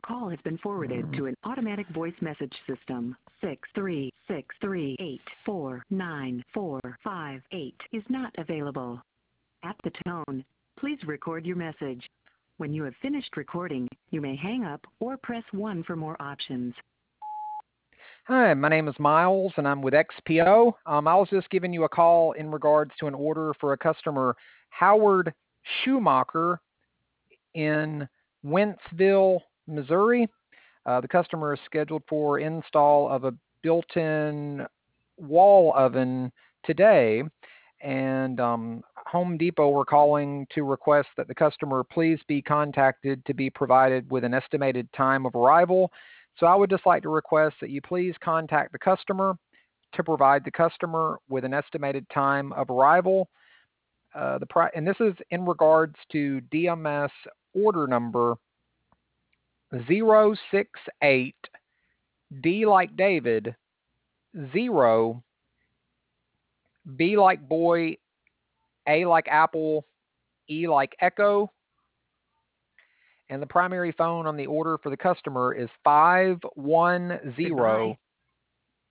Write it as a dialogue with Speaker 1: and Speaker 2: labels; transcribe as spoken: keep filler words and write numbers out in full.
Speaker 1: call has been forwarded to an automatic voice message system. Six three six three eight four nine four five eight is not available. At the tone, please record your message. When you have finished recording, you may hang up or press one for more options.
Speaker 2: Hi, my name is Miles, and I'm with X P O. Um, I was just giving you a call in regards to an order for a customer, Howard Schumacher, in Wentzville, Missouri. Uh, the customer is scheduled for install of a built-in wall oven today, and um, Home Depot were calling to request that the customer please be contacted to be provided with an estimated time of arrival. So I would just like to request that you please contact the customer to provide the customer with an estimated time of arrival. Uh, the pri- and this is in regards to D M S order number zero six eight, D like David, zero, B like boy, A like apple, E like echo. And the primary phone on the order for the customer is five one zero
Speaker 1: Goodbye.